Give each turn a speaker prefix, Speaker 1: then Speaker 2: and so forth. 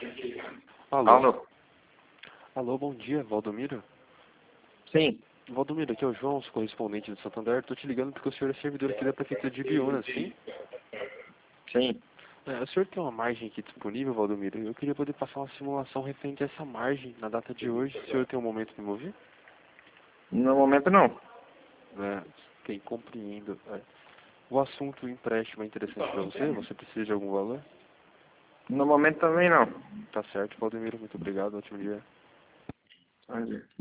Speaker 1: Alô?
Speaker 2: Alô?
Speaker 1: Alô, bom dia, Valdomiro?
Speaker 2: Sim,
Speaker 1: Valdomiro, aqui é o João, sou correspondente do Santander. Tô te ligando porque o senhor é servidor aqui da Prefeitura de Biúna, sim?
Speaker 2: sim.
Speaker 1: O senhor tem uma margem aqui disponível, Valdomiro? Eu queria poder passar uma simulação referente a essa margem na data de hoje. O senhor tem um momento para me ouvir?
Speaker 2: No momento não.
Speaker 1: Quem compreendo. O assunto empréstimo é interessante para você? Você precisa de algum valor?
Speaker 2: No momento também não.
Speaker 1: Tá certo, Valdomiro. Muito obrigado. Ótimo dia.
Speaker 2: Bom dia.